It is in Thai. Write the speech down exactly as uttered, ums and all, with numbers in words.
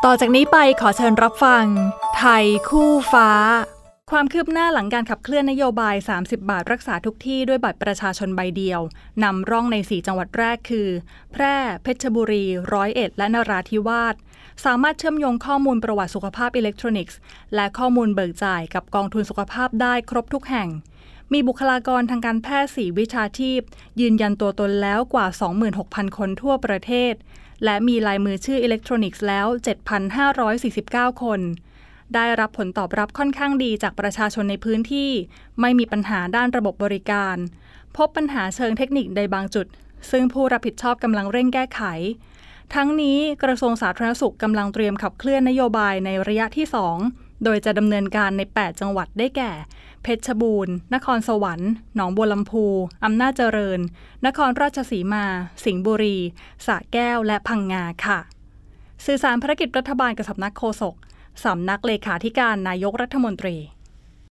ต่อจากนี้ไปขอเชิญรับฟังไทยคู่ฟ้าความคืบหน้าหลังการขับเคลื่อนนโยบายสามสิบบาทรักษาทุกที่ด้วยบัตรประชาชนใบเดียวนำร่องในสี่จังหวัดแรกคือแพร่เพชรบุรีร้อยเอ็ดและนราธิวาสสามารถเชื่อมโยงข้อมูลประวัติสุขภาพอิเล็กทรอนิกส์และข้อมูลเบิกจ่ายกับกองทุนสุขภาพได้ครบทุกแห่งมีบุคลากรทางการแพทย์สี่วิชาชีพยืนยันตัวตนแล้วกว่า สองหมื่นหกพัน คนทั่วประเทศและมีลายมือชื่ออิเล็กทรอนิกส์แล้ว เจ็ดพันห้าร้อยสี่สิบเก้า คนได้รับผลตอบรับค่อนข้างดีจากประชาชนในพื้นที่ไม่มีปัญหาด้านระบบบริการพบปัญหาเชิงเทคนิคในบางจุดซึ่งผู้รับผิดชอบกำลังเร่งแก้ไขทั้งนี้กระทรวงสาธารณสุขกำลังเตรียมขับเคลื่อนนโยบายในระยะที่สองโดยจะดำเนินการในแปดจังหวัดได้แก่เพชรบูรณ์นครสวรรค์หนองบัวลำพูอำนาจเจริญนครราชสีมาสิงห์บุรีสระแก้วและพังงาค่ะสื่อสารภารกิจรัฐบาลกับสำนักโฆษกสำนักเลขาธิการนายกรัฐมนตรี